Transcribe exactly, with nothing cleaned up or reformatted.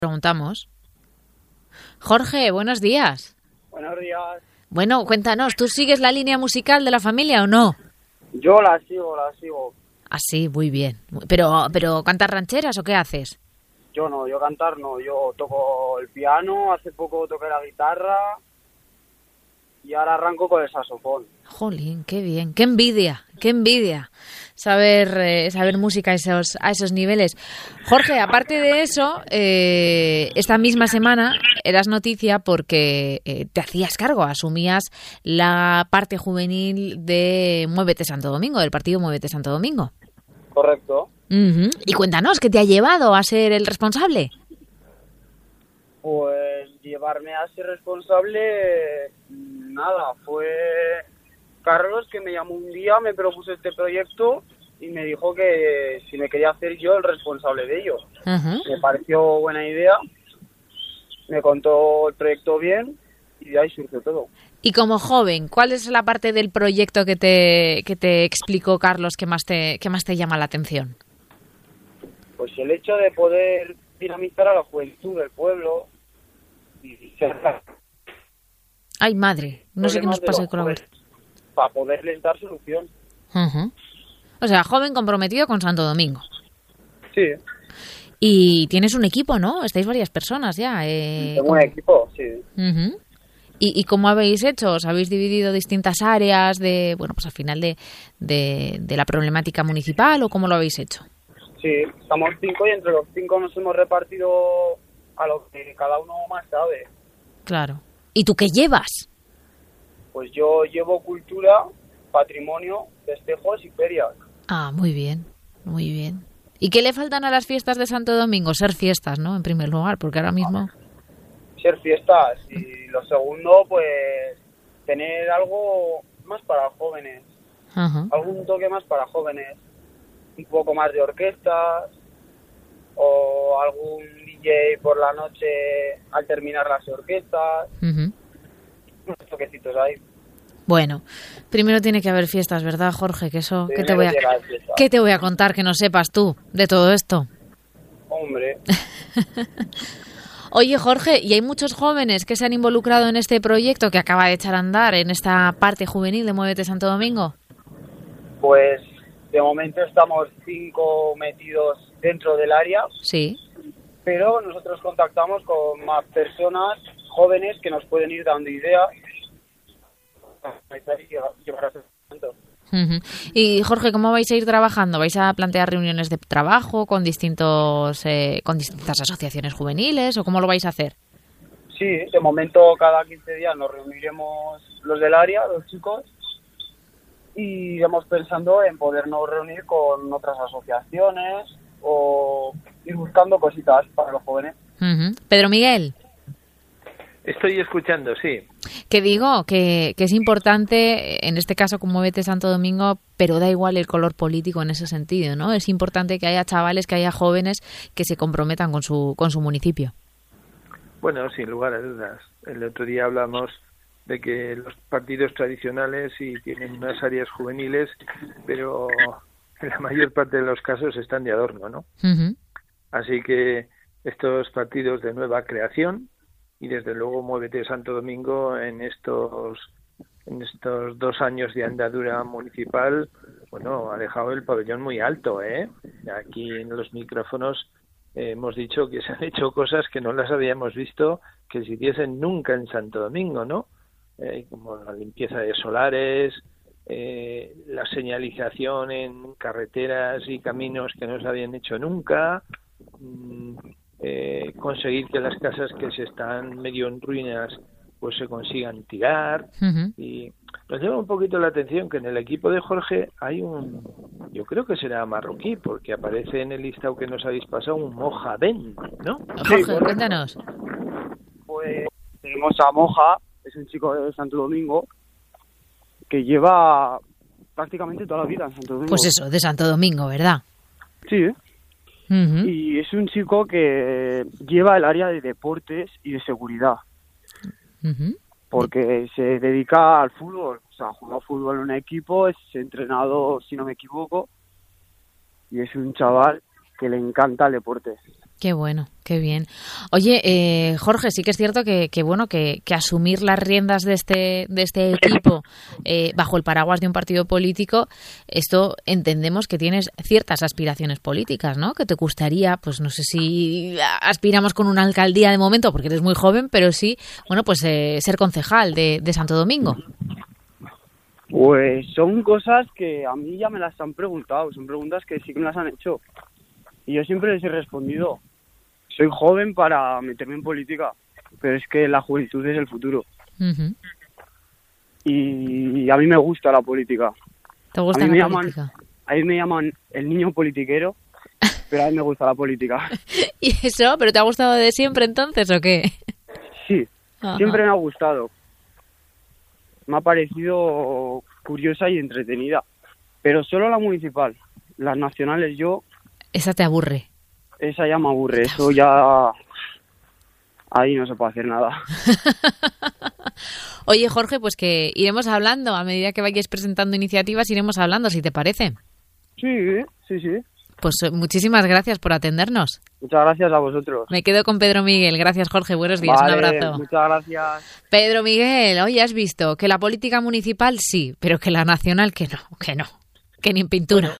Preguntamos. Jorge, buenos días. Buenos días. Bueno, cuéntanos, ¿tú sigues la línea musical de la familia o no? Yo la sigo, la sigo. Ah, sí, muy bien. Pero, pero ¿cantas rancheras o qué haces? Yo no, yo cantar no. Yo toco el piano, hace poco toqué la guitarra y ahora arranco con el saxofón. Jolín, qué bien, qué envidia, qué envidia saber eh, saber música a esos, a esos niveles. Jorge, aparte de eso, eh, esta misma semana eras noticia porque eh, te hacías cargo, asumías la parte juvenil de Muévete Santo Domingo, del partido Muévete Santo Domingo. Correcto. Uh-huh. Y cuéntanos, ¿qué te ha llevado a ser el responsable? Pues llevarme a ser responsable, nada, fue Carlos que me llamó un día, me propuso este proyecto y me dijo que si me quería hacer yo el responsable de ello. Uh-huh. Me pareció buena idea, me contó el proyecto bien y de ahí surgió todo. Y como joven, ¿cuál es la parte del proyecto que te que te explicó Carlos que más te que más te llama la atención? Pues el hecho de poder dinamizar a la juventud del pueblo y ser... Ay, madre, no sé qué nos pasa con la voz. Para poderles dar solución. Uh-huh. O sea, joven comprometido con Santo Domingo. Sí. Y tienes un equipo, ¿no? Estáis varias personas ya. Eh, Tengo un equipo, sí. Uh-huh. ¿Y, ¿Y cómo habéis hecho? ¿Os habéis dividido distintas áreas de, bueno, pues al final de, de, de la problemática municipal o cómo lo habéis hecho? Sí, estamos cinco y entre los cinco nos hemos repartido a lo que cada uno más sabe. Claro. ¿Y tú qué llevas? Pues yo llevo cultura, patrimonio, festejos y ferias. Ah, muy bien, muy bien. ¿Y qué le faltan a las fiestas de Santo Domingo? Ser fiestas, ¿no? En primer lugar, porque ahora mismo... Ser fiestas. Y lo segundo, pues, tener algo más para jóvenes. Uh-huh. Algún toque más para jóvenes. Un poco más de orquestas o algún D J por la noche al terminar las orquestas. Uh-huh. Unos toquecitos ahí. Bueno, primero tiene que haber fiestas, ¿verdad, Jorge? Que eso, ¿qué te voy a, ¿qué te voy a contar que no sepas tú de todo esto? Hombre. Oye, Jorge, ¿y hay muchos jóvenes que se han involucrado en este proyecto que acaba de echar a andar en esta parte juvenil de Muévete Santo Domingo? Pues de momento estamos cinco metidos dentro del área. Sí. Pero nosotros contactamos con más personas jóvenes que nos pueden ir dando ideas. Uh-huh. Y Jorge, ¿cómo vais a ir trabajando? ¿Vais a plantear reuniones de trabajo con distintos eh, con distintas asociaciones juveniles o cómo lo vais a hacer? Sí, de momento cada quince días nos reuniremos los del área, los chicos, y iremos pensando en podernos reunir con otras asociaciones o ir buscando cositas para los jóvenes. Uh-huh. Pedro Miguel. Estoy escuchando, sí. Que digo que, que es importante, en este caso con Muévete Santo Domingo, pero da igual el color político en ese sentido, ¿no? Es importante que haya chavales, que haya jóvenes que se comprometan con su con su municipio. Bueno, sin lugar a dudas. El otro día hablamos de que los partidos tradicionales sí tienen unas áreas juveniles, pero en la mayor parte de los casos están de adorno, ¿no? Uh-huh. Así que estos partidos de nueva creación y desde luego Muévete Santo Domingo en estos en estos dos años de andadura municipal, bueno, ha dejado el pabellón muy alto, ¿eh? Aquí en los micrófonos eh, hemos dicho que se han hecho cosas que no las habíamos visto que se hiciesen nunca en Santo Domingo, ¿no? Eh, como la limpieza de solares, eh, la señalización en carreteras y caminos que no se habían hecho nunca, mmm, Eh, conseguir que las casas que se están medio en ruinas pues se consigan tirar. Uh-huh. Y nos llama un poquito la atención que en el equipo de Jorge hay un, yo creo que será marroquí porque aparece en el listado que nos habéis pasado un Moja Ben, ¿no? Jorge, sí, bueno, cuéntanos. Pues tenemos a Moja, es un chico de Santo Domingo que lleva prácticamente toda la vida en Santo Domingo. Pues eso, de Santo Domingo, ¿verdad? Sí, ¿eh? Uh-huh. Y es un chico que lleva el área de deportes y de seguridad. Uh-huh. Porque se dedica al fútbol. O sea, juega fútbol en un equipo, es entrenado, si no me equivoco. Y es un chaval que le encanta el deporte. Qué bueno, qué bien. Oye, eh, Jorge, sí que es cierto que, que bueno, que, que asumir las riendas de este, de este equipo eh, bajo el paraguas de un partido político, esto entendemos que tienes ciertas aspiraciones políticas, ¿no? Que te gustaría, pues no sé si aspiramos con una alcaldía de momento, porque eres muy joven, pero sí, bueno, pues eh, ser concejal de, de Santo Domingo. Pues son cosas que a mí ya me las han preguntado, son preguntas que sí que me las han hecho. Y yo siempre les he respondido, soy joven para meterme en política, pero es que la juventud es el futuro. Uh-huh. Y a mí me gusta la política. ¿Te gusta a mí la me política? Llaman, a mí me llaman el niño politiquero, pero a mí me gusta la política. ¿Y eso? ¿Pero te ha gustado de siempre entonces o qué? Sí, Ajá. Siempre me ha gustado. Me ha parecido curiosa y entretenida. Pero solo la municipal. Las nacionales yo... Esa te aburre. Esa ya me aburre. Eso ya... Ahí no se puede hacer nada. Oye, Jorge, pues que iremos hablando. A medida que vayáis presentando iniciativas, iremos hablando, si te parece. Sí, sí, sí. Pues muchísimas gracias por atendernos. Muchas gracias a vosotros. Me quedo con Pedro Miguel. Gracias, Jorge. Buenos días. Vale, un abrazo. Muchas gracias. Pedro Miguel, oye, has visto que la política municipal sí, pero que la nacional que no, que no, que ni en pintura.